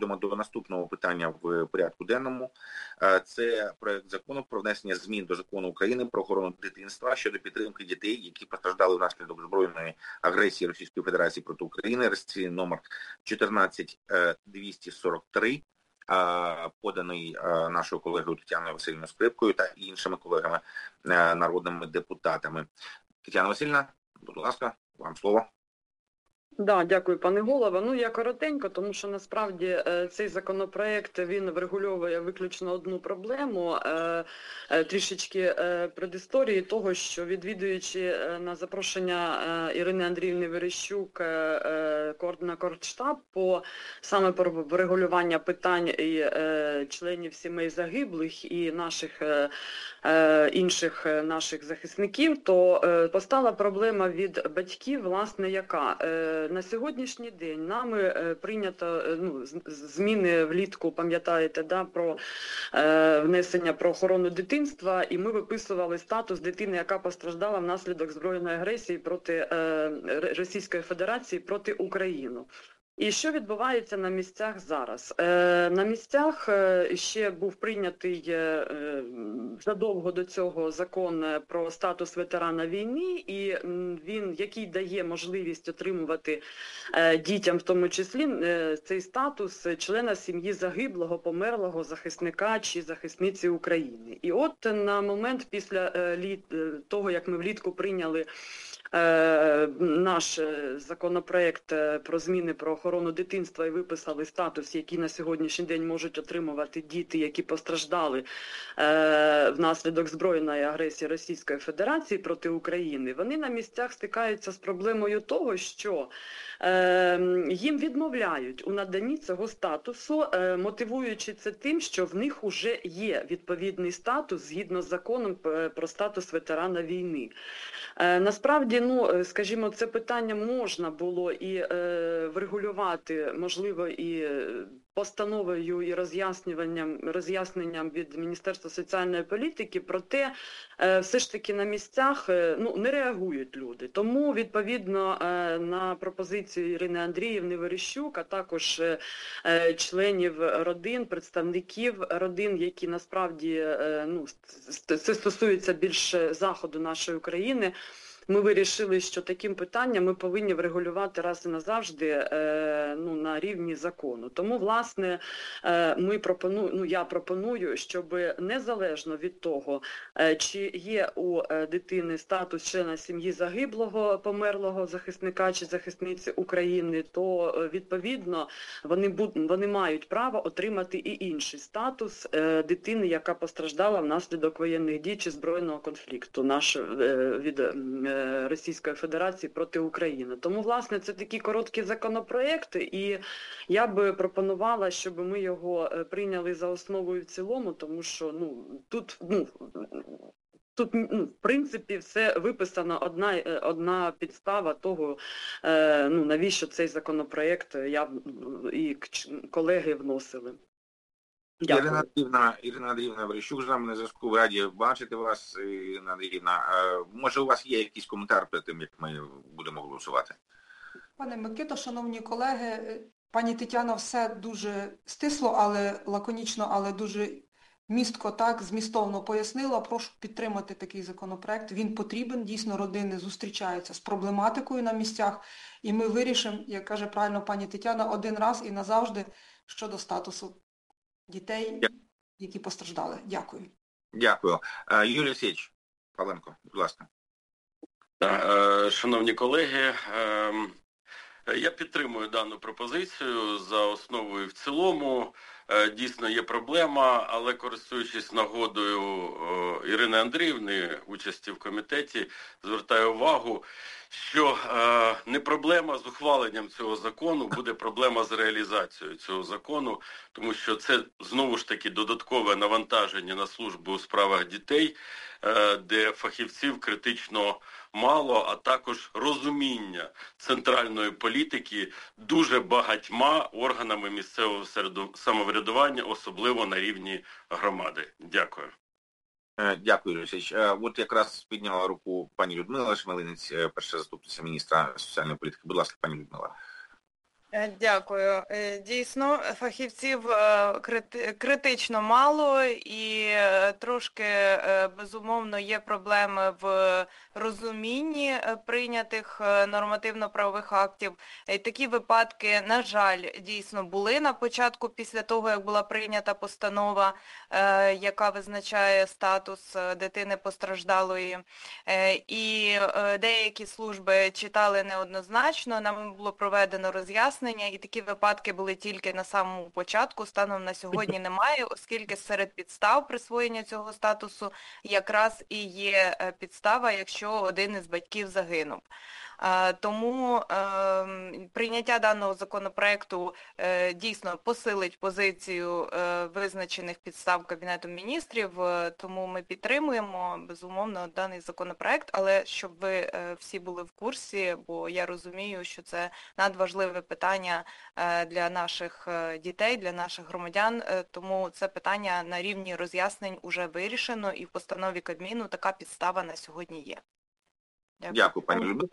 переходимо до наступного питання в порядку денному. Це проект закону про внесення змін до Закону України про охорону дитинства щодо підтримки дітей, які постраждали внаслідок збройної агресії Російської Федерації проти України, реєстраційний номер 14243, поданий нашою колегою Тетяною Васильівною Скрипкою та іншими колегами народними депутатами. Тетяна Васильівна, будь ласка, вам слово. Да, дякую, пане голово. Ну, я коротенько, тому що насправді цей законопроект, він врегульовує виключно одну проблему, трішечки предісторії того, що відвідуючи на запрошення Ірини Андріївни Верещук на Коордштаб саме про врегулювання питань і членів сімей загиблих і інших наших захисників, то постала проблема від батьків, власне, яка на сьогоднішній день нами прийнято зміни влітку, пам'ятаєте, да, про внесення про охорону дитинства, і ми виписували статус дитини, яка постраждала внаслідок збройної агресії проти Російської Федерації проти України. І що відбувається на місцях зараз? На місцях ще був прийнятий задовго до цього закон про статус ветерана війни, і він, який дає можливість отримувати дітям, в тому числі, цей статус члена сім'ї загиблого, померлого захисника чи захисниці України. І от на момент після того, як ми влітку прийняли наш законопроект про зміни про охорону дитинства і виписали статус, який на сьогоднішній день можуть отримувати діти, які постраждали внаслідок збройної агресії Російської Федерації проти України, вони на місцях стикаються з проблемою того, що їм відмовляють у наданні цього статусу, мотивуючи це тим, що в них вже є відповідний статус згідно з законом про статус ветерана війни. Насправді, скажімо, це питання можна було і врегулювати, можливо, і постановою і роз'ясненням від Міністерства соціальної політики, проте все ж таки на місцях не реагують люди. Тому, відповідно, на пропозицію Ірини Андріївни Верещук, а також членів родин, представників родин, які насправді, це стосується більше заходу нашої України, ми вирішили, що таким питанням ми повинні врегулювати раз і назавжди на рівні закону. Тому, власне, я пропоную, щоб незалежно від того, чи є у дитини статус члена сім'ї загиблого, померлого захисника чи захисниці України, то, відповідно, вони мають право отримати і інший статус дитини, яка постраждала внаслідок воєнних дій чи збройного конфлікту від Російської Федерації проти України. Тому, власне, це такий короткий законопроект, і я би пропонувала, щоб ми його прийняли за основу і в цілому, тому що тут, в принципі, все виписано, одна підстава того, навіщо цей законопроект і колеги вносили. Ірина Андріївна Верещук з нами на зв'язку. Раді бачити вас, Ірина Андріївна. Може, у вас є якийсь коментар перед тим, як ми будемо голосувати? Пане Микито, шановні колеги, пані Тетяна все дуже стисло, але лаконічно, але дуже містко, змістовно пояснила. Прошу підтримати такий законопроект. Він потрібен, дійсно, родини зустрічаються з проблематикою на місцях, і ми вирішимо, як каже правильно пані Тетяна, один раз і назавжди щодо статусу дітей, які постраждали. Дякую. Дякую. Юрій Олексійович Павленко, будь ласка. Шановні колеги, я підтримую дану пропозицію за основу і в цілому. Дійсно є проблема, але користуючись нагодою Ірини Андріївни, участі в комітеті, звертаю увагу, що не проблема з ухваленням цього закону, буде проблема з реалізацією цього закону, тому що це, знову ж таки, додаткове навантаження на службу у справах дітей, де фахівців критично мало, а також розуміння центральної політики дуже багатьма органами місцевого самоврядування, особливо на рівні громади. Дякую. Дякую, Юрій Олексійович. От якраз підняла руку пані Людмила Шмелинець, перша заступниця міністра соціальної політики. Будь ласка, пані Людмила. Дякую. Дійсно, фахівців критично мало і трошки, безумовно, є проблеми в розумінні прийнятих нормативно-правових актів. Такі випадки, на жаль, дійсно були на початку, після того, як була прийнята постанова, яка визначає статус дитини постраждалої. І деякі служби читали неоднозначно, нам було проведено роз'яснення, і такі випадки були тільки на самому початку, станом на сьогодні немає, оскільки серед підстав присвоєння цього статусу якраз і є підстава, якщо один із батьків загинув. Тому прийняття даного законопроекту дійсно посилить позицію визначених підстав Кабінетом міністрів, тому ми підтримуємо, безумовно, даний законопроект, але щоб ви всі були в курсі, бо я розумію, що це надважливе питання для наших дітей, для наших громадян, тому це питання на рівні роз'яснень уже вирішено, і в постанові Кабміну така підстава на сьогодні є. Дякую, пані Людмила.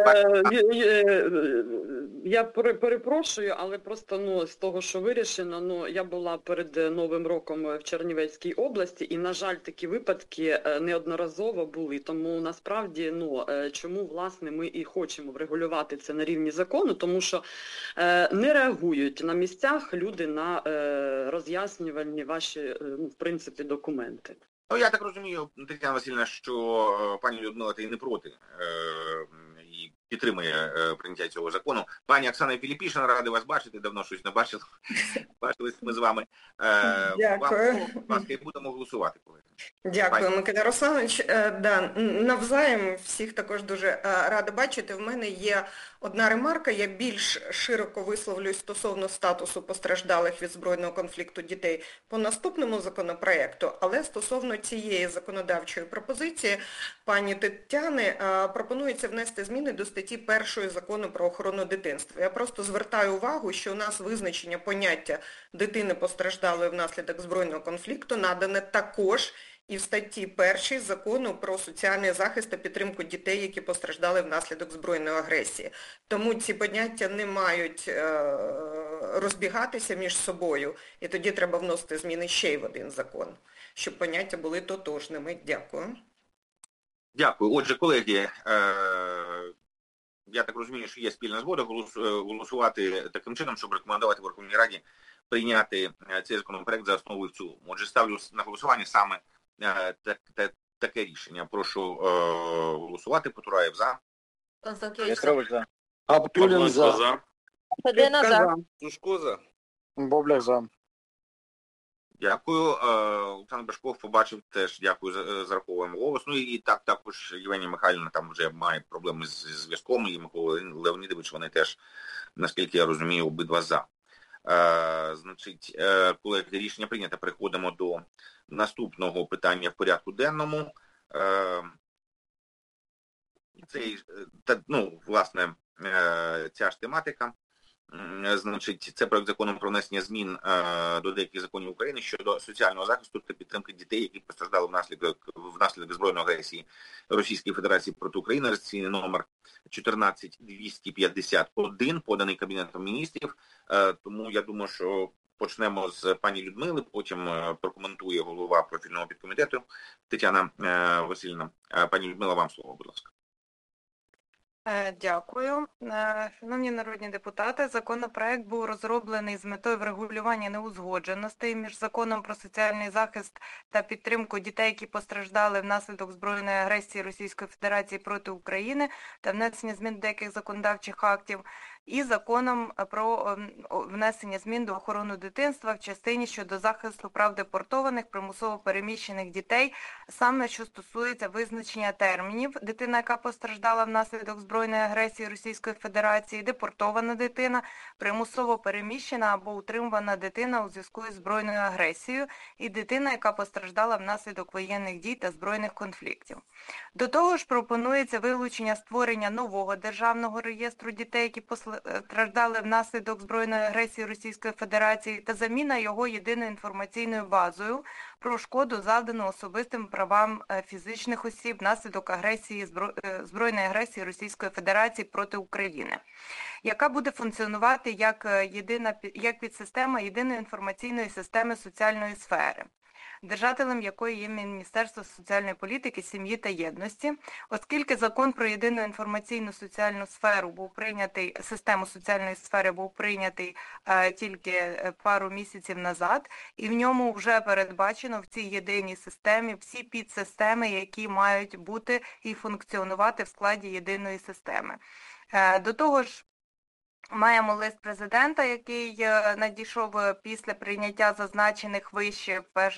Я перепрошую, але просто з того, що вирішено, я була перед Новим роком в Чернівецькій області, і, на жаль, такі випадки неодноразово були. Тому насправді, чому, власне, ми і хочемо врегулювати це на рівні закону, тому що не реагують на місцях люди на роз'яснювальні ваші, в принципі, документи. Я так розумію, Тетяна Васильівна, що пані Людмила та й не проти і підтримує прийняття цього закону. Пані Оксана Філіпішина, радий вас бачити, давно щось не бачили. Бачились ми з вами. Дякую. Будь ласка, і будемо голосувати. Дякую, Микита Русланович. Навзаєм всіх також дуже рада бачити. В мене є одна ремарка, я більш широко висловлюсь стосовно статусу постраждалих від збройного конфлікту дітей по наступному законопроекту, але стосовно цієї законодавчої пропозиції пані Тетяни пропонується внести зміни до статті 1 Закону про охорону дитинства. Я просто звертаю увагу, що у нас визначення поняття дитини постраждалої внаслідок збройного конфлікту надане також і в статті 1 Закону про соціальний захист та підтримку дітей, які постраждали внаслідок збройної агресії. Тому ці поняття не мають розбігатися між собою, і тоді треба вносити зміни ще й в один закон, щоб поняття були тотожними. Дякую. Дякую. Отже, колеги, я так розумію, що є спільна згода голосувати таким чином, щоб рекомендувати Верховній Раді прийняти цей законопроект за основу і в цілому. Отже, ставлю на голосування саме таке рішення. Прошу голосувати. Потураєв за. Петрович за. Абдулін за. Федина за. Сушко за. Боблях за. Дякую. Олександр Башков побачив теж, дякую, зараховуємо голос. І також Євгенія Михайлівна там вже має проблеми з зв'язком, і Микола Леонідович, вони теж, наскільки я розумію, обидва за. Значить, колеги, рішення прийнято. Переходимо до наступного питання в порядку денному. Власне, ця ж тематика. Значить, це проект закону про внесення змін до деяких законів України щодо соціального захисту та підтримки дітей, які постраждали внаслідок збройної агресії Російської Федерації проти України, реєстраційний номер 14251, поданий Кабінетом міністрів. Тому я думаю, що почнемо з пані Людмили, потім прокоментує голова профільного підкомітету Тетяна Васильівна. Пані Людмила, вам слово, будь ласка. Дякую. Шановні народні депутати, законопроект був розроблений з метою врегулювання неузгодженостей між Законом про соціальний захист та підтримку дітей, які постраждали внаслідок збройної агресії Російської Федерації проти України та внесення змін до деяких законодавчих актів, і Законом про внесення змін до охорони дитинства в частині щодо захисту прав депортованих, примусово переміщених дітей, саме що стосується визначення термінів: дитина, яка постраждала внаслідок збройної агресії Російської Федерації, депортована дитина, примусово переміщена або утримувана дитина у зв'язку із збройною агресією, і дитина, яка постраждала внаслідок воєнних дій та збройних конфліктів. До того ж, пропонується вилучення створення нового державного реєстру дітей, які постраждали внаслідок збройної агресії Російської Федерації та заміна його єдиною інформаційною базою про шкоду, завдану особистим правам фізичних осіб внаслідок збройної агресії Російської Федерації проти України, яка буде функціонувати як підсистема єдиної інформаційної системи соціальної сфери, держателем якої є Міністерство соціальної політики, сім'ї та єдності, оскільки закон про єдину інформаційну соціальну сферу був прийнятий, систему соціальної сфери був прийнятий тільки пару місяців назад, і в ньому вже передбачено в цій єдиній системі всі підсистеми, які мають бути і функціонувати в складі єдиної системи. До того ж, маємо лист президента, який надійшов після прийняття зазначених вище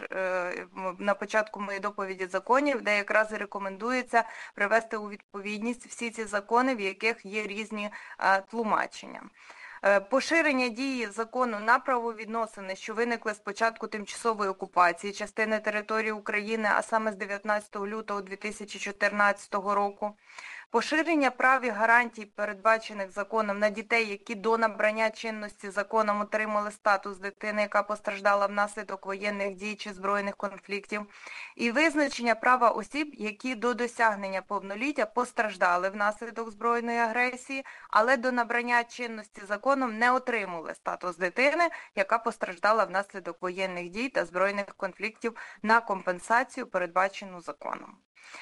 на початку моєї доповіді законів, де якраз і рекомендується привести у відповідність всі ці закони, в яких є різні тлумачення. Поширення дії закону на правовідносини, що виникли з початку тимчасової окупації частини території України, а саме з 19 лютого 2014 року, поширення прав і гарантій, передбачених законом, на дітей, які до набрання чинності законом отримали статус дитини, яка постраждала внаслідок воєнних дій чи збройних конфліктів, і визначення права осіб, які до досягнення повноліття постраждали внаслідок збройної агресії, але до набрання чинності законом не отримали статус дитини, яка постраждала внаслідок воєнних дій та збройних конфліктів, на компенсацію, передбачену законом.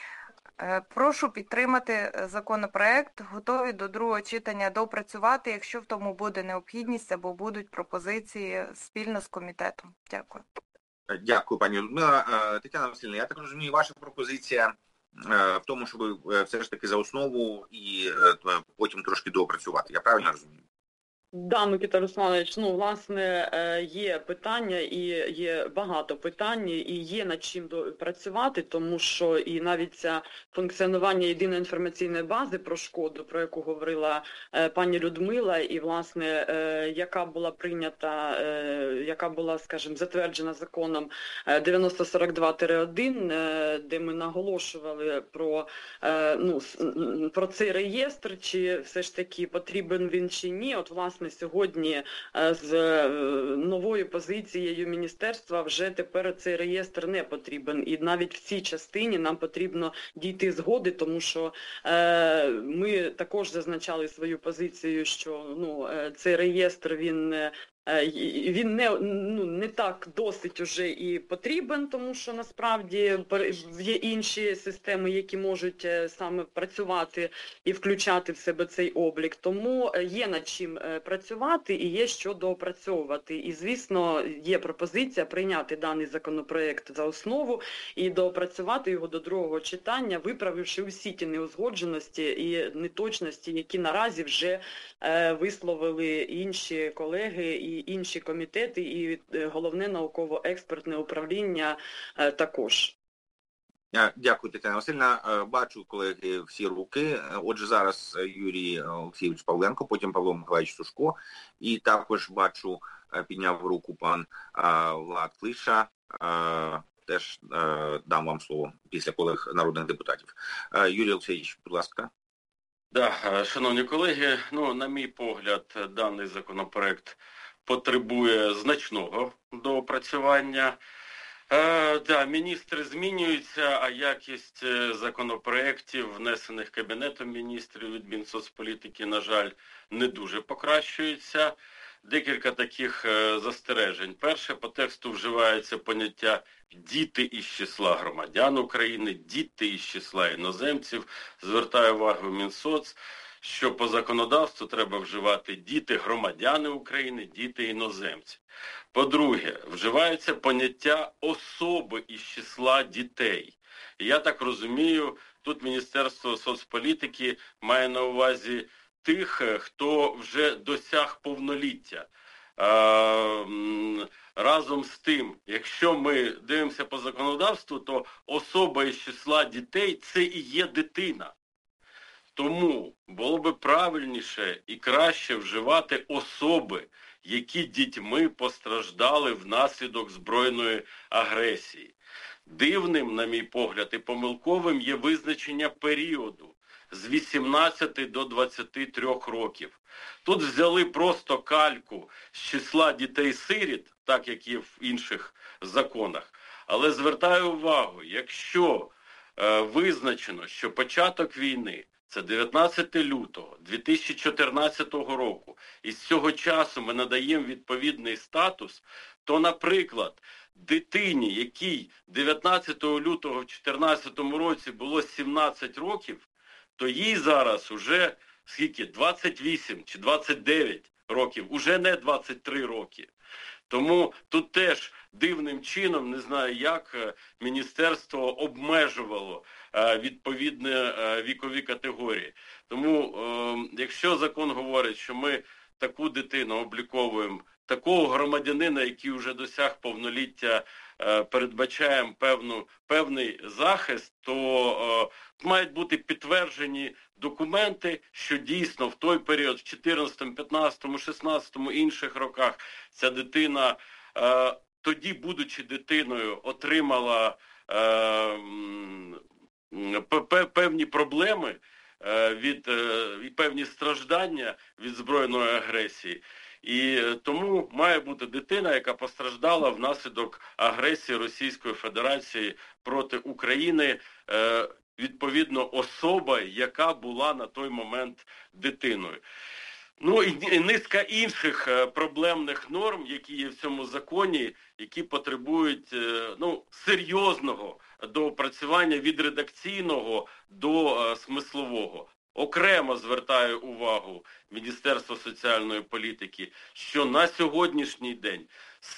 Прошу підтримати законопроект, готові до другого читання доопрацювати, якщо в тому буде необхідність або будуть пропозиції спільно з комітетом. Дякую. Дякую, пані Людмила. Тетяна Васильівна, я так розумію, ваша пропозиція в тому, щоб все ж таки за основу і потім трошки доопрацювати. Я правильно розумію? Да, Микита Русланович, власне, є питання і є багато питань, і є над чим працювати, тому що і навіть це функціонування єдиної інформаційної бази про шкоду, про яку говорила пані Людмила, і, власне, яка була прийнята, яка була, скажімо, затверджена законом 9042-1, де ми наголошували про цей реєстр, чи все ж таки потрібен він чи ні. От, власне, сьогодні з новою позицією міністерства вже тепер цей реєстр не потрібен. І навіть в цій частині нам потрібно дійти згоди, тому що ми також зазначали свою позицію, що цей реєстр, він не так досить уже і потрібен, тому що насправді є інші системи, які можуть саме працювати і включати в себе цей облік. Тому є над чим працювати і є що доопрацьовувати. І, звісно, є пропозиція прийняти даний законопроект за основу і доопрацювати його до другого читання, виправивши всі ті неузгодженості і неточності, які наразі вже висловили інші колеги і інші комітети, і Головне науково-експертне управління також. Дякую, Тетяна Васильівна. Бачу, колеги, всі руки. Отже, зараз Юрій Олексійович Павленко, потім Павло Миколаївич Сушко. І також бачу, підняв руку пан Влад Клиша. Теж дам вам слово після колег народних депутатів. Юрій Олексійович, будь ласка. Шановні колеги, на мій погляд, даний законопроект потребує значного доопрацювання. Міністри змінюються, а якість законопроєктів, внесених Кабінетом міністрів від Мінсоцполітики, на жаль, не дуже покращується. Декілька таких застережень. Перше, по тексту вживається поняття «діти із числа громадян України», «діти із числа іноземців». Звертаю увагу Мінсоц, що по законодавству треба вживати «діти-громадяни України», «діти-іноземці». По-друге, вживається поняття «особи із числа дітей». І я так розумію, тут Міністерство соцполітики має на увазі тих, хто вже досяг повноліття. Разом з тим, якщо ми дивимося по законодавству, то особа із числа дітей – це і є дитина. Тому було би правильніше і краще вживати особи, які дітьми постраждали внаслідок збройної агресії. Дивним, на мій погляд, і помилковим є визначення періоду з 18 до 23 років. Тут взяли просто кальку з числа дітей-сиріт, так як є в інших законах. Але звертаю увагу, якщо визначено, що початок війни – це 19 лютого 2014 року, і з цього часу ми надаємо відповідний статус, то, наприклад, дитині, якій 19 лютого в 2014 році було 17 років, то їй зараз уже скільки? 28 чи 29 років, уже не 23 роки. Тому тут теж дивним чином, не знаю як, міністерство обмежувало відповідні вікові категорії. Тому, якщо закон говорить, що ми таку дитину обліковуємо, такого громадянина, який вже досяг повноліття, передбачаємо певний захист, то мають бути підтверджені документи, що дійсно в той період, в 14, 15, 16, інших роках, ця дитина, тоді, будучи дитиною, отримала певні проблеми, і певні страждання від збройної агресії. І тому має бути дитина, яка постраждала внаслідок агресії Російської Федерації проти України, відповідно особа, яка була на той момент дитиною. Ну і низка інших проблемних норм, які є в цьому законі, які потребують серйозного доопрацювання від редакційного до смислового. Окремо звертаю увагу Міністерства соціальної політики, що на сьогоднішній день з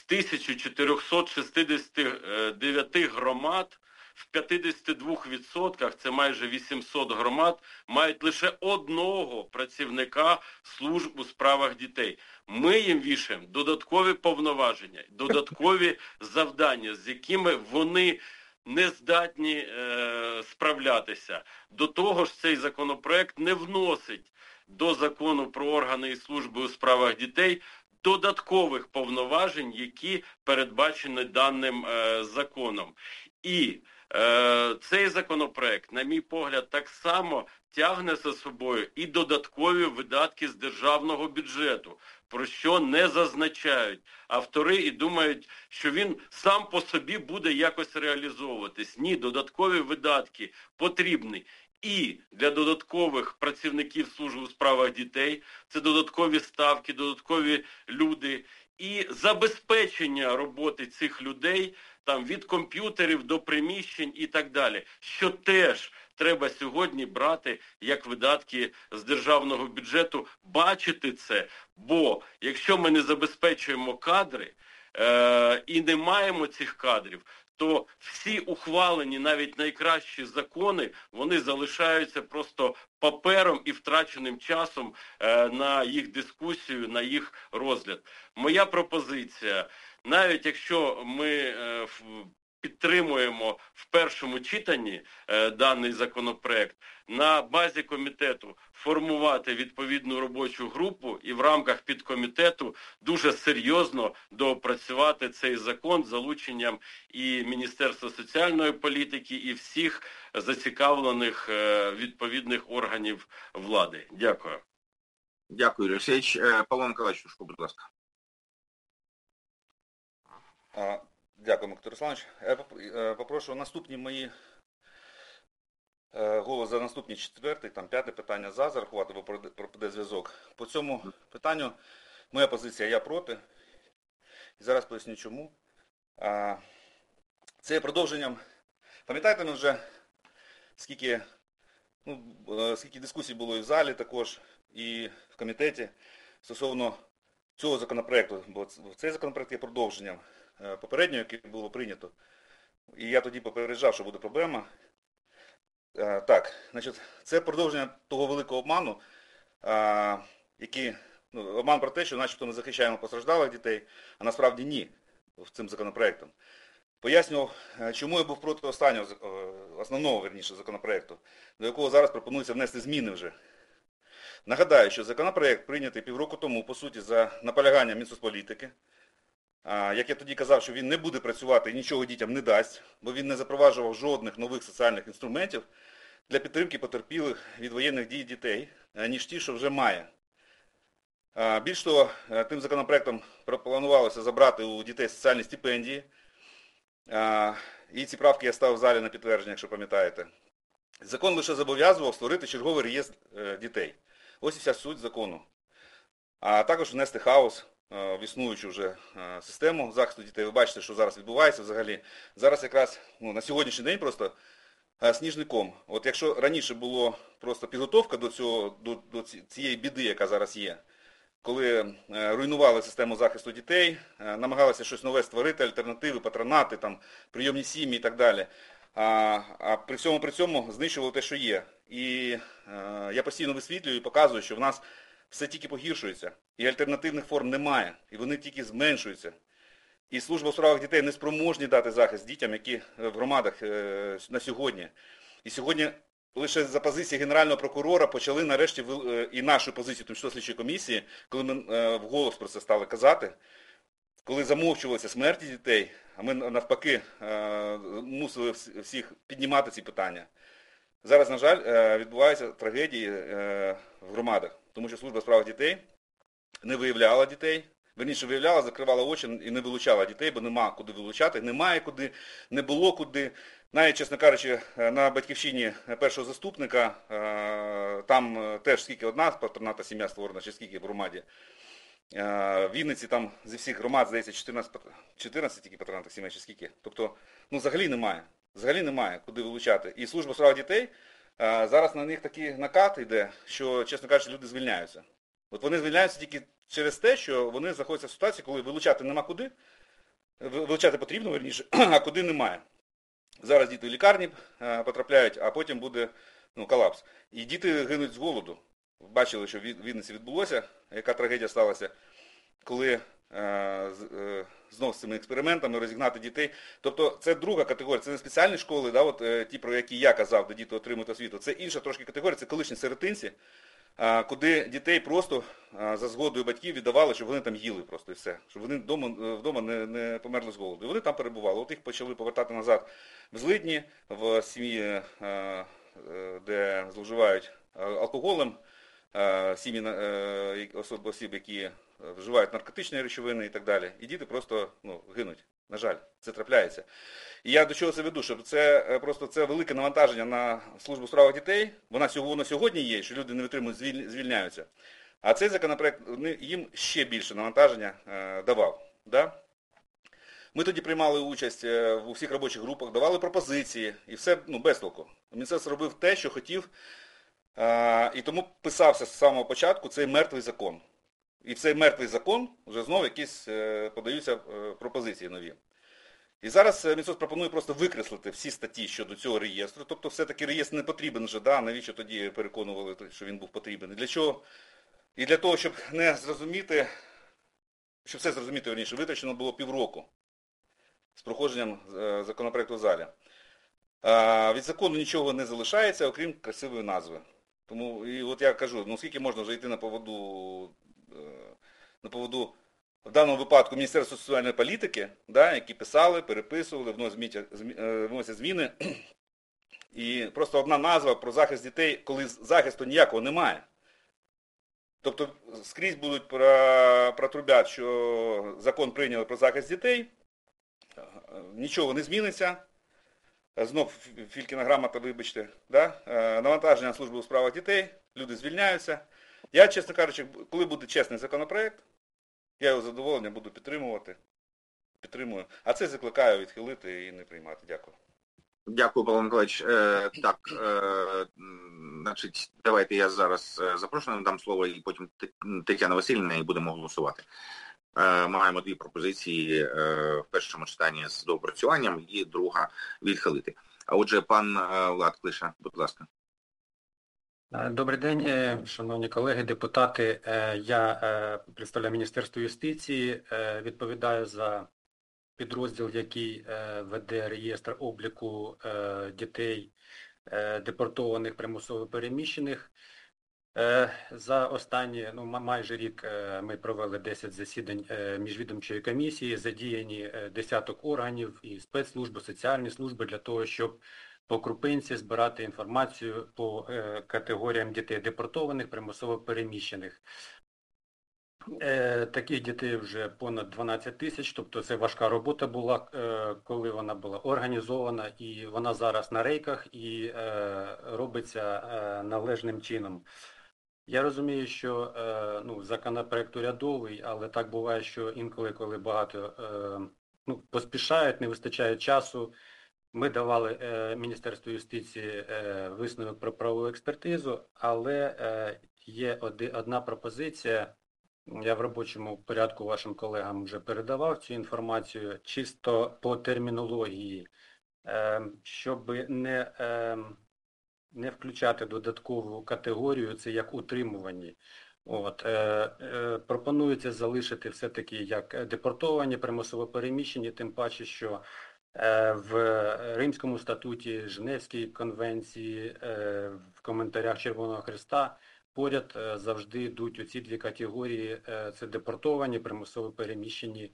1469 громад в 52%, це майже 800 громад, мають лише одного працівника служб у справах дітей. Ми їм вішаємо додаткові повноваження, додаткові завдання, з якими вони не здатні справлятися. До того ж, цей законопроект не вносить до закону про органи і служби у справах дітей додаткових повноважень, які передбачені даним законом. І цей законопроект, на мій погляд, так само тягне за собою і додаткові видатки з державного бюджету, про що не зазначають автори і думають, що він сам по собі буде якось реалізовуватись. Ні, додаткові видатки потрібні і для додаткових працівників служби у справах дітей, це додаткові ставки, додаткові люди, і забезпечення роботи цих людей там від комп'ютерів до приміщень і так далі, що теж треба сьогодні брати як видатки з державного бюджету, бачити це, бо якщо ми не забезпечуємо кадри і не маємо цих кадрів, то всі ухвалені, навіть найкращі закони, вони залишаються просто папером і втраченим часом на їх дискусію, на їх розгляд. Моя пропозиція, навіть якщо ми підтримуємо в першому читанні даний законопроект, на базі комітету формувати відповідну робочу групу і в рамках підкомітету дуже серйозно доопрацювати цей закон з залученням і Міністерства соціальної політики, і всіх зацікавлених відповідних органів влади. Дякую. Дякую, Олексійович. Павло Миколаївич Сушко, будь ласка. Дякую, Микола Русланович. Я попрошу наступні мої голос за наступні 4, 5 питання за зарахувати, бо пропаде зв'язок. По цьому питанню моя позиція, я проти. І зараз поясню чому. Це є продовженням. Пам'ятаєте, ми вже скільки дискусій було і в залі також, і в комітеті стосовно цього законопроекту, бо цей законопроект є продовженням попереднього, яке було прийнято. І я тоді попереджав, що буде проблема. Це продовження того великого обману, обман про те, що начебто ми захищаємо постраждалих дітей, а насправді ні, цим законопроектом. Пояснював, чому я був проти основного законопроекту, до якого зараз пропонується внести зміни вже. Нагадаю, що законопроект прийнятий півроку тому, по суті, за наполяганням Мінсоцполітики. Як я тоді казав, що він не буде працювати і нічого дітям не дасть, бо він не запроваджував жодних нових соціальних інструментів для підтримки потерпілих від воєнних дій дітей, ніж ті, що вже має. Більш того, тим законопроектом планувалося забрати у дітей соціальні стипендії. І ці правки я ставив в залі на підтвердження, якщо пам'ятаєте. Закон лише зобов'язував створити черговий реєстр дітей. Ось і вся суть закону. А також внести хаос в існуючу вже систему захисту дітей. Ви бачите, що зараз відбувається взагалі. Зараз якраз на сьогоднішній день просто сніжний ком. От якщо раніше було просто підготовка до цієї біди, яка зараз є, коли руйнували систему захисту дітей, намагалися щось нове створити, альтернативи, патронати, там, прийомні сім'ї і так далі. А при цьому знищували те, що є. І я постійно висвітлюю і показую, що в нас все тільки погіршується. І альтернативних форм немає. І вони тільки зменшуються. І служба у справах дітей не спроможні дати захист дітям, які в громадах на сьогодні. І сьогодні лише за позиції Генерального прокурора почали нарешті і нашу позицію тимчасової слідчої комісії, коли ми вголос про це стали казати, коли замовчувалися смерті дітей, а ми навпаки мусили всіх піднімати ці питання. Зараз, на жаль, відбуваються трагедії в громадах, тому що служба у справах дітей не виявляла дітей, верніше виявляла, закривала очі і не вилучала дітей, бо нема куди вилучати, немає куди, не було куди. Навіть, чесно кажучи, на батьківщині першого заступника, там теж скільки одна патронатна сім'я створена, чи скільки в громаді. В Вінниці там зі всіх громад, здається, 14 тільки патронатних сімей, чи скільки. Тобто, взагалі немає куди вилучати. І служба у справах дітей, зараз на них такий накат йде, що, чесно кажучи, люди звільняються. От вони звільняються тільки через те, що вони знаходяться в ситуації, коли вилучати нема куди, вилучати потрібно, верніше, а куди немає. Зараз діти в лікарні потрапляють, а потім буде колапс. І діти гинуть з голоду. Бачили, що в Вінниці відбулося, яка трагедія сталася, коли знов з цими експериментами розігнати дітей. Тобто це друга категорія, це не спеціальні школи, да, от, ті, про які я казав, де діти отримують освіту. Це інша трошки категорія, це колишні сиротинці, куди дітей просто за згодою батьків віддавали, щоб вони там їли просто і все. Щоб вони вдома не померли з голоду. І вони там перебували. От їх почали повертати назад в Злидні, в сім'ї, де зловживають алкоголем, сім'ї осіб, які вживають наркотичні речовини і так далі. І діти просто гинуть. На жаль, це трапляється. І я до чого це веду, щоб це велике навантаження на службу у справах дітей, воно сьогодні є, що люди не витримують, звільняються. А цей законопроект їм ще більше навантаження давав. Да? Ми тоді приймали участь у всіх робочих групах, давали пропозиції, і все без толку. Міністерство робив те, що хотів, і тому писався з самого початку цей мертвий закон. І в цей мертвий закон вже знову якісь подаються пропозиції нові. І зараз Мінсоц пропонує просто викреслити всі статті щодо цього реєстру. Тобто все-таки реєстр не потрібен вже, да? Навіщо тоді переконували, що він був потрібен. І для чого? І для того, щоб не зрозуміти, щоб все зрозуміти, верніше, витрачено було півроку з проходженням законопроекту в залі. Від закону нічого не залишається, окрім красивої назви. Тому, і от я кажу, скільки можна вже йти на поводу в даному випадку Міністерства соціальної політики, да, які писали, переписували, вносять зміни. І просто одна назва про захист дітей, коли захисту ніякого немає. Тобто скрізь будуть протрубять, що закон прийняли про захист дітей, нічого не зміниться. Знов Фількіна грамота, вибачте, да? Навантаження на службу у справах дітей, люди звільняються. Я, чесно кажучи, коли буде чесний законопроект, я його з задоволенням буду підтримувати. Підтримую. А це закликаю відхилити і не приймати. Дякую. Дякую, Павло Миколаївич. Значить, давайте я зараз запрошую, дам слово, і потім Тетяна Васильівна, і будемо голосувати. Маємо дві пропозиції в першому читанні з доопрацюванням і друга відхилити. А отже, пан Влад Клиша, будь ласка. Добрий день, шановні колеги, депутати. Я представляю Міністерство юстиції, відповідаю за підрозділ, який веде реєстр обліку дітей, депортованих, примусово переміщених. За останні, майже рік ми провели 10 засідань міжвідомчої комісії, задіяні десяток органів і спецслужби, соціальні служби для того, щоб по крупинці збирати інформацію по категоріям дітей депортованих, примусово переміщених. Таких дітей вже понад 12 тисяч, тобто це важка робота була, коли вона була організована, і вона зараз на рейках і робиться належним чином. Я розумію, що законопроект урядовий, але так буває, що інколи, коли багато поспішають, не вистачає часу. Ми давали Міністерству юстиції висновок про правову експертизу, але є одна пропозиція. Я в робочому порядку вашим колегам вже передавав цю інформацію, чисто по термінології, щоб не включати додаткову категорію, це як утримувані. Пропонується залишити все-таки як депортовані, примусово переміщені, тим паче, що в Римському статуті, Женевській конвенції, в коментарях Червоного Хреста поряд завжди йдуть оці дві категорії, це депортовані, примусово переміщені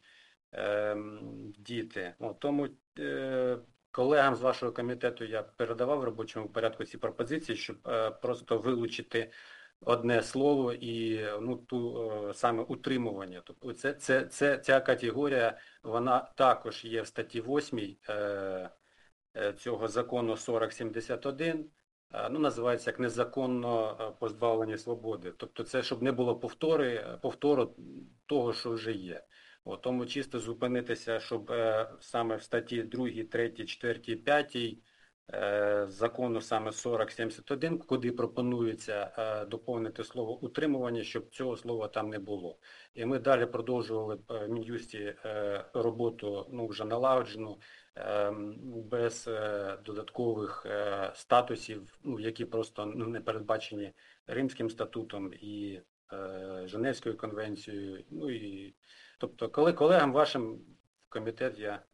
діти. Тому колегам з вашого комітету я передавав в робочому порядку ці пропозиції, щоб просто вилучити одне слово і саме утримування. Тобто ця категорія, вона також є в статті 8 цього закону 4071, називається як незаконно позбавлення свободи. Тобто це, щоб не було повтору того, що вже є. Тому чисто зупинитися, щоб саме в статті 2, 3, 4, 5 закону саме 4071, куди пропонується доповнити слово утримування, щоб цього слова там не було. І ми далі продовжували в Мін'юсті роботу вже налагоджену, без додаткових статусів, які просто не передбачені Римським статутом і Женевською конвенцією. Тобто, колегам вашим в комітет я...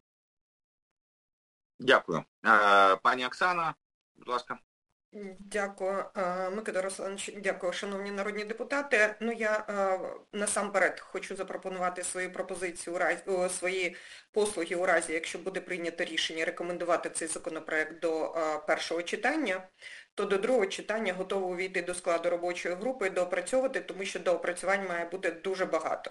Дякую. Пані Оксана, будь ласка. Дякую, Микита Русланович, дякую, шановні народні депутати. Я насамперед хочу запропонувати свої пропозиції, свої послуги у разі, якщо буде прийнято рішення рекомендувати цей законопроект до першого читання, то до другого читання готово увійти до складу робочої групи і доопрацьовувати, тому що доопрацювань має бути дуже багато.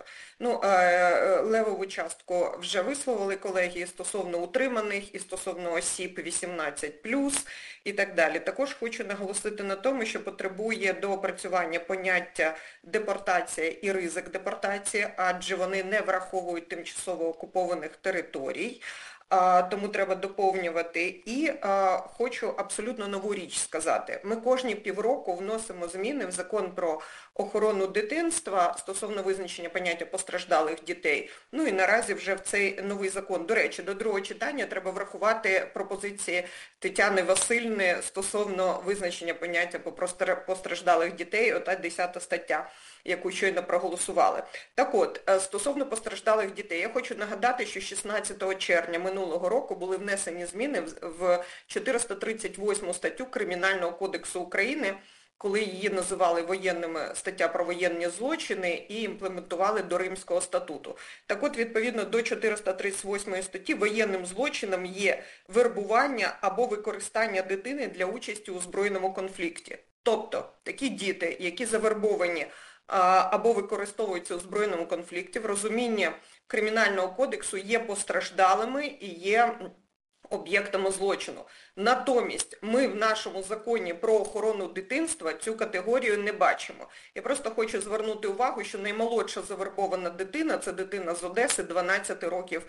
Левову частку вже висловили колеги стосовно утриманих і стосовно осіб 18+, і так далі. Також хочу наголосити на тому, що потребує доопрацювання поняття депортація і ризик депортації, адже вони не враховують тимчасово окупованих територій. Тому треба доповнювати. І хочу абсолютно нову річ сказати. Ми кожні півроку вносимо зміни в закон про охорону дитинства стосовно визначення поняття постраждалих дітей. І наразі вже в цей новий закон. До речі, до другого читання треба врахувати пропозиції Тетяни Васильівни стосовно визначення поняття постраждалих дітей, ота 10 стаття, яку щойно проголосували. Так от, стосовно постраждалих дітей, я хочу нагадати, що 16 червня минулого року були внесені зміни в 438 статтю Кримінального кодексу України, коли її називали стаття про воєнні злочини і імплементували до Римського статуту. Так от, відповідно до 438 статті, воєнним злочином є вербування або використання дитини для участі у збройному конфлікті. Тобто, такі діти, які завербовані або використовуються у збройному конфлікті, в розумінні Кримінального кодексу є постраждалими і є об'єктами злочину. Натомість ми в нашому законі про охорону дитинства цю категорію не бачимо. Я просто хочу звернути увагу, що наймолодша завербована дитина – це дитина з Одеси, 12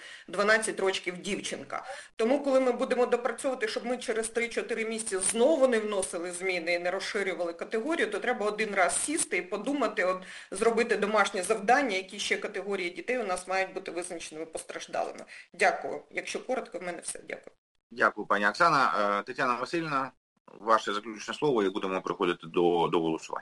років дівчинка. Тому, коли ми будемо допрацьовувати, щоб ми через 3-4 місяці знову не вносили зміни і не розширювали категорію, то треба один раз сісти і подумати, зробити домашнє завдання, які ще категорії дітей у нас мають бути визначеними постраждалими. Дякую. Якщо коротко, в мене все. Дякую. Дякую, пані Оксана. Тетяна Васильівна, ваше заключне слово і будемо переходити до голосування.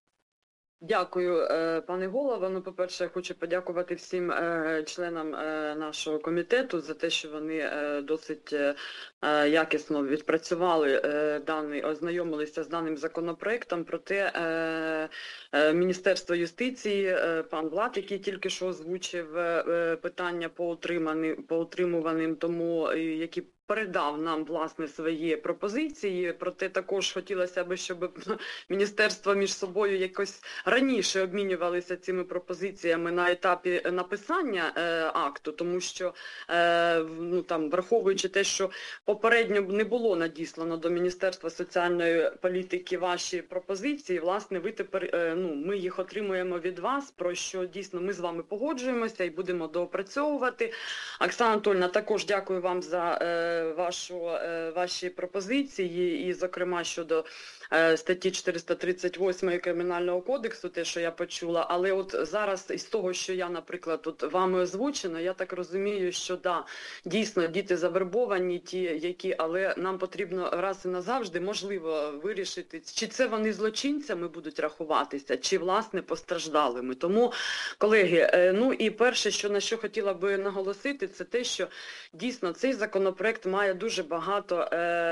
Дякую, пане голово. По-перше, я хочу подякувати всім членам нашого комітету за те, що вони досить якісно відпрацювали ознайомилися з даним законопроектом. Проте Міністерство юстиції, пан Влад, який тільки що озвучив питання по утримуваним, тому які передав нам, власне, свої пропозиції, проте також хотілося б, щоб міністерства між собою якось раніше обмінювалися цими пропозиціями на етапі написання акту, тому що, ну, там, враховуючи те, що попередньо не було надіслано до Міністерства соціальної політики ваші пропозиції, власне, ви тепер, ну, ми їх отримуємо від вас, про що дійсно ми з вами погоджуємося і будемо доопрацьовувати. Оксана Анатольевна, також дякую вам за ваші пропозиції, і, зокрема, щодо статті 438 Кримінального кодексу, те, що я почула, але от зараз із того, що я, наприклад, от вами озвучено, я так розумію, що да, дійсно діти завербовані, ті, які, але нам потрібно раз і назавжди, можливо, вирішити, чи це вони злочинцями будуть рахуватися, чи, власне, постраждалими. Тому, колеги, ну і перше, на що хотіла би наголосити, це те, що дійсно цей законопроект має дуже багато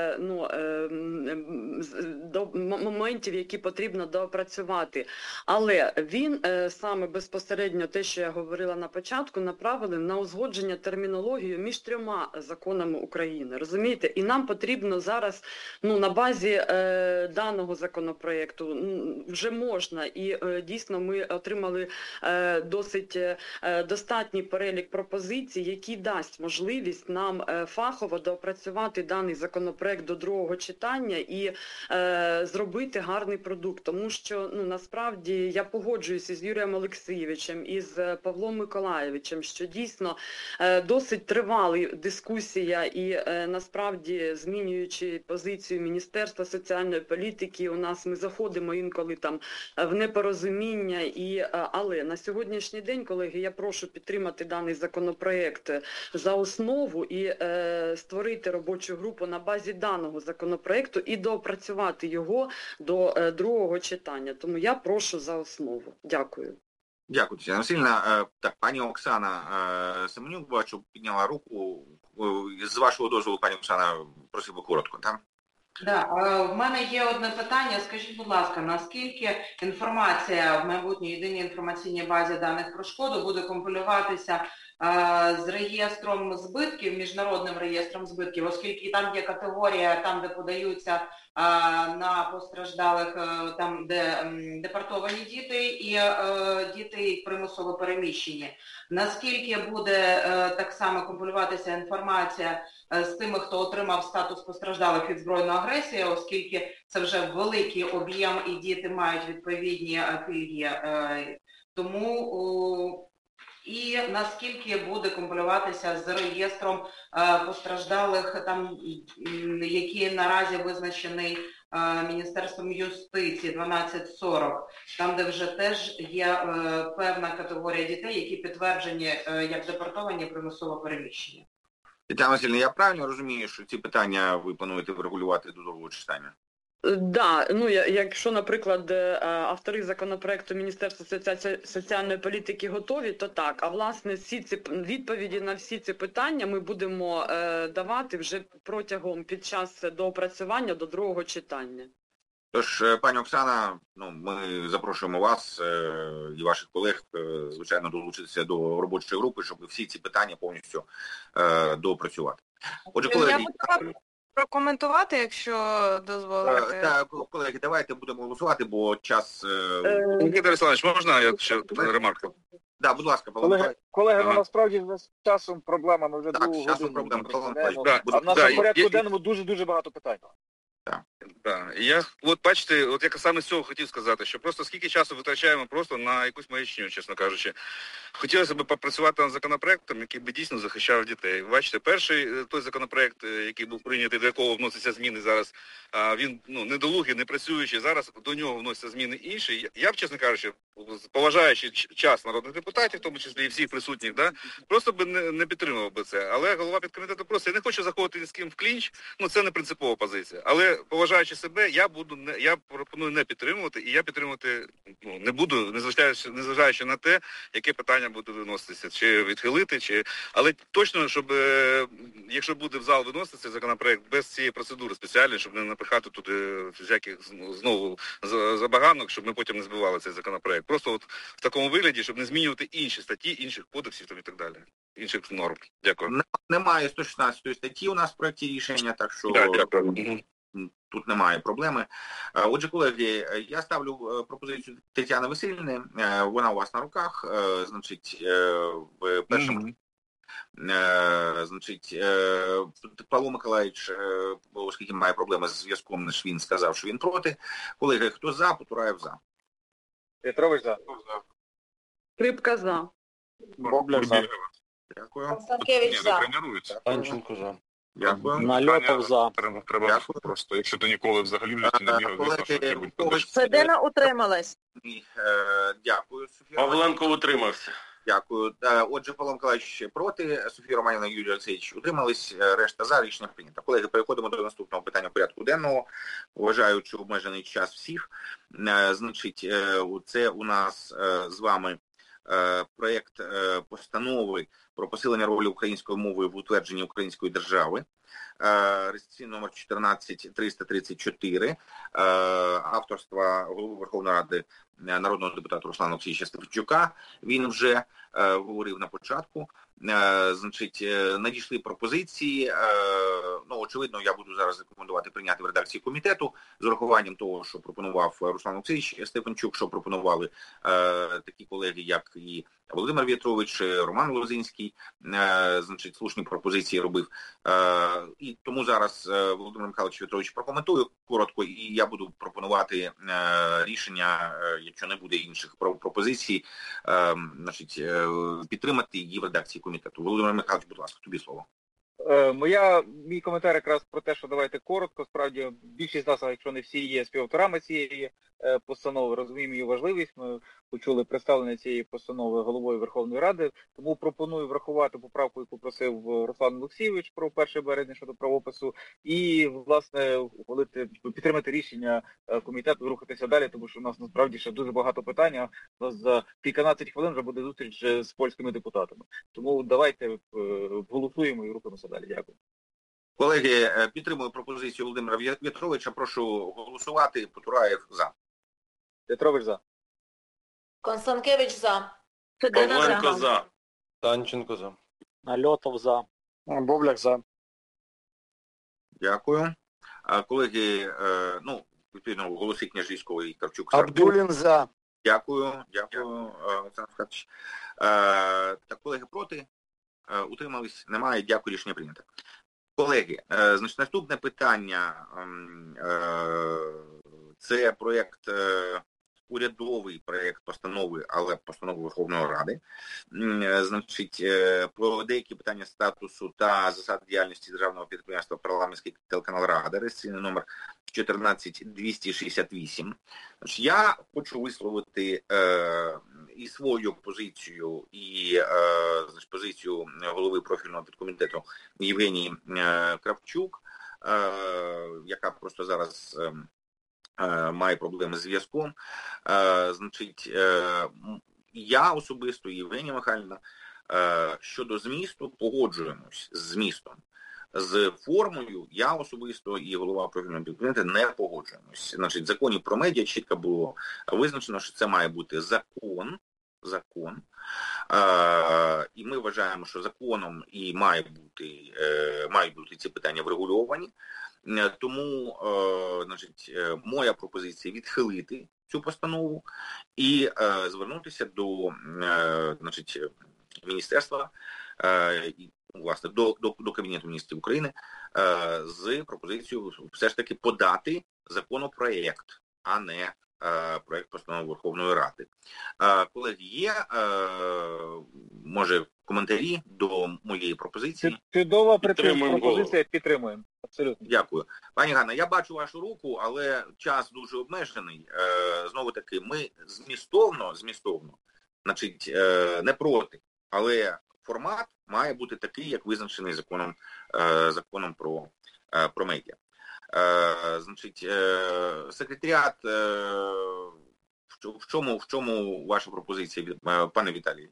моментів, які потрібно доопрацювати. Але він саме безпосередньо, те, що я говорила на початку, направлений на узгодження термінології між трьома законами України. Розумієте? І нам потрібно зараз, ну, на базі даного законопроекту вже можна, і дійсно ми отримали досить достатній перелік пропозицій, який дасть можливість нам фахово доопрацювати даний законопроект до другого читання і зробити гарний продукт. Тому що, ну, насправді я погоджуюся з Юрієм Олексійовичем і з Павлом Миколайовичем, що дійсно досить тривала дискусія і насправді, змінюючи позицію Міністерства соціальної політики, ми заходимо інколи там в непорозуміння. Але на сьогоднішній день, колеги, я прошу підтримати даний законопроект за основу і створити робочу групу на базі даного законопроекту і доопрацювати його до другого читання. Тому я прошу за основу. Дякую. Дякую, Тетяна Васильівна. Так, пані Оксана Семенюк, бачу, підняла руку. З вашого дозволу, пані Оксана, просив би коротко, так? Да, в мене є одне питання. Скажіть, будь ласка, наскільки інформація в майбутній єдиній інформаційній базі даних про шкоду буде компілюватися з реєстром збитків, міжнародним реєстром збитків, оскільки там є категорія, там, де подаються на постраждалих, там, де депортовані діти і діти примусово переміщені. Наскільки буде так само компілюватися інформація з тими, хто отримав статус постраждалих від збройної агресії, оскільки це вже великий об'єм і діти мають відповідні пільги. Тому і наскільки буде компілюватися з реєстром постраждалих, там, який наразі визначений Міністерством юстиції 1240, там, де вже теж є певна категорія дітей, які підтверджені як депортовані примусово переміщені. Тетяна Васильівна, я правильно розумію, що ці питання ви плануєте врегулювати до другого читання? Да, ну якщо, наприклад, автори законопроекту Міністерства соціальної політики готові, то так. А власне всі ці відповіді на всі ці питання ми будемо давати вже під час доопрацювання до другого читання. Тож, пані Оксана, ну, ми запрошуємо вас і ваших колег, звичайно, долучитися до робочої групи, щоб всі ці питання повністю доопрацювати. Отже, колеги, прокоментувати, якщо дозволите. Так, колеги, давайте будемо голосувати, бо час... Микита Русланович, можна я ще ремарку? Так, будь ласка, Павло. Колеги, ну насправді з часом проблема, ми вже так, другу годину проблема. А в нашому порядку денному дуже багато питань. Так, я, от бачите, от я саме з цього хотів сказати, що просто скільки часу витрачаємо просто на якусь маячню, чесно кажучи. Хотілося б попрацювати над законопроектом, який би дійсно захищав дітей. Бачите, перший той законопроект, який був прийнятий, до якого вносяться зміни зараз, він недолугий, не працюючий. Зараз до нього вносяться зміни інші. Я б, чесно кажучи, поважаючи час народних депутатів, в тому числі і всіх присутніх, просто би не підтримував би це. Але голова підкомітету просто, я не хочу заходити ні з ким в клінч, це не принципова позиція. Але поважаю поважаючи себе, я пропоную не підтримувати, і я підтримувати не буду, незважаючи на те, яке питання буде виноситися, чи відхилити, але точно, щоб, якщо буде в зал виноситися законопроект без цієї процедури спеціальної, щоб не напихати туди всяких знову забаганок, щоб ми потім не збивали цей законопроект. Просто от в такому вигляді, щоб не змінювати інші статті, інших кодексів там і так далі, інших норм. Дякую. Немає 116 статті у нас в проєкті рішення, так що тут немає проблеми. Отже, колеги, я ставлю пропозицію Тетяни Васильівни, вона у вас на руках, значить, в першому... Значить, Павло Миколаївич, оскільки має проблеми з зв'язком, він сказав, що він проти. Колеги, хто за, Потураєв за. Петрович за. Скрипка за. Бобляк за. Дякую. Констанкевич за. Танченко за. Дякую. Нальотов за. Треба просто, якщо ти ніколи взагалі в житті не міг, Федина утрималась. Дякую, Софія. Павленко утримався. Дякую. Отже, Павло Миколаївич проти, Софія Романівна, Юрій Олексійович утримались, решта за, рішення прийнято. Колеги, переходимо до наступного питання порядку денного, вважаючи обмежений час всіх. Значить, це у нас з вами проєкт постанови про посилення ролі української мови в утвердженні української держави. Реєстраційний номер 14334, авторства голови Верховної Ради народного депутата Руслана Олексійовича Стефанчука. Він вже говорив на початку. Значить, надійшли пропозиції. Ну, очевидно, я буду зараз рекомендувати прийняти в редакції комітету з урахуванням того, що пропонував Руслан Олексійович Стефанчук, що пропонували такі колеги, як і Володимир В'ятрович, Роман Лозинський, значить, слушні пропозиції робив. І тому зараз Володимир Михайлович В'ятрович прокоментує коротко, і я буду пропонувати рішення, якщо не буде інших пропозицій, значить, підтримати її в редакції комітету. Володимир Михайлович, будь ласка, тобі слово. Мій коментар якраз про те, що давайте коротко. Справді, більшість з нас, якщо не всі, є співавторами цієї постанови, розуміємо її важливість. Ми почули представлення цієї постанови головою Верховної Ради, тому пропоную врахувати поправку, яку просив Руслан Олексійович про 1 березня щодо правопису, і, власне, підтримати рішення комітету і рухатися далі, тому що у нас насправді ще дуже багато питань. У нас за кільканадцять хвилин вже буде зустріч з польськими депутатами. Тому давайте голосуємо і рухаємося далі. Дякую. Колеги, підтримую пропозицію Володимира В'ятровича. Прошу голосувати. Потураєв за. В'ятрович за. Констанкевич за. Павленко за. Танченко за. Нальотов за. Бобляк за. Дякую. Колеги, ну, відповідно, голоси Княжицького і Кравчук. Абдулін за. Дякую, Олександр Федорович. Так, колеги, проти? Утримались? Немає. Дякую, рішення прийнято. Колеги, значить, наступне питання – це проєкт, урядовий проєкт постанови, але постанови Верховної Ради. Значить, про деякі питання статусу та засад діяльності державного підприємства «Парламентський телеканал Рада», реєстраційний номер 14268. Значить, я хочу висловити і свою позицію, і позицію голови профільного підкомітету Євгенії Кравчук, яка просто зараз має проблеми з зв'язком. Значить, я особисто, Євгенія Михайлівна, щодо змісту погоджуємось з змістом. З формою я особисто і голова профільного підкомітету не погоджуємось. Значить, в законі про медіа чітко було визначено, що це має бути закон. І ми вважаємо, що законом і мають бути ці питання врегульовані. Тому, значить, моя пропозиція відхилити цю постанову і звернутися до, значить, міністерства, власне, до Кабінету міністрів України з пропозицією все ж таки подати законопроєкт, а не проєкт постанови Верховної Ради. Колеги, є, може, коментарі до моєї пропозиції? Чудова пропозиція, підтримуємо. Абсолютно. Дякую. Пані Ганна, я бачу вашу руку, але час дуже обмежений. Знову таки, ми змістовно, значить, не проти, але формат має бути такий, як визначений законом про медіа. Значить, секретаріат, в чому ваша пропозиція, пане Віталій,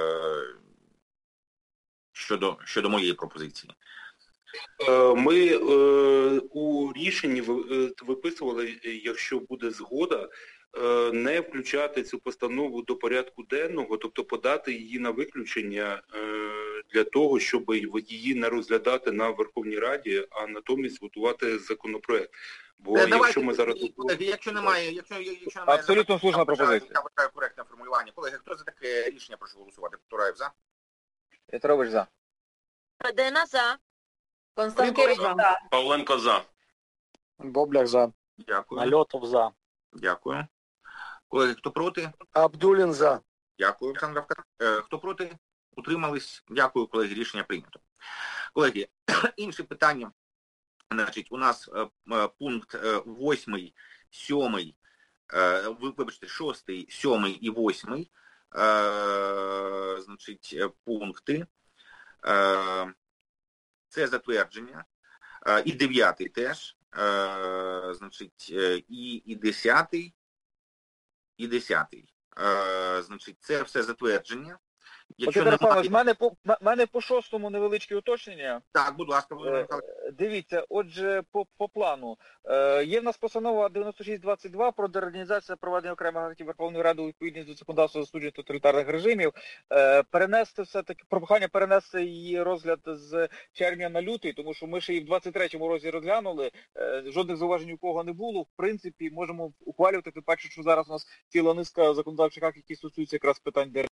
щодо моєї пропозиції? Ми у рішенні виписували, якщо буде згода, не включати цю постанову до порядку денного, тобто подати її на виключення для того, щоб її не розглядати на Верховній Раді, а натомість готувати законопроект. Бо якщо ми зараз... Колеги, якщо немає абсолютно слушна пропозиція. Я вважаю коректне формулювання. Колеги, хто за таке рішення, прошу голосувати. Тураєв за. Петрович за. Федина за. Констанкевич за. Павленко за. Бобляк за. Дякую. Нальотов за. Дякую. Колеги, хто проти? Абдулін за. Дякую, Олександр Авкар. Хто проти? Утримались? Дякую, колеги, рішення прийнято. Колеги, інші питання. Значить, у нас пункт 8, 7, вибачте, 6, 7 і 8, значить, пункти. Це затвердження. І 9 теж. Значить, і 10, і 10. Значить, це все затвердження. Якщо Михайлович, в мене по 6-му невеличке уточнення. Так, будь ласка, Володимир Михайлович. Дивіться, отже, по плану. Є в нас постанова 9622 про деорганізацію проведення окремих актів Верховної Ради у відповідність до законодавства засуджень тоталітарних режимів. Перенести все-таки, прохання перенести її розгляд з червня на лютий, тому що ми ще її в 23-му році розглянули, жодних зауважень у кого не було. В принципі, можемо ухвалювати, тим паче, що зараз у нас ціла низка законодавчих актів, які стосуються якраз питань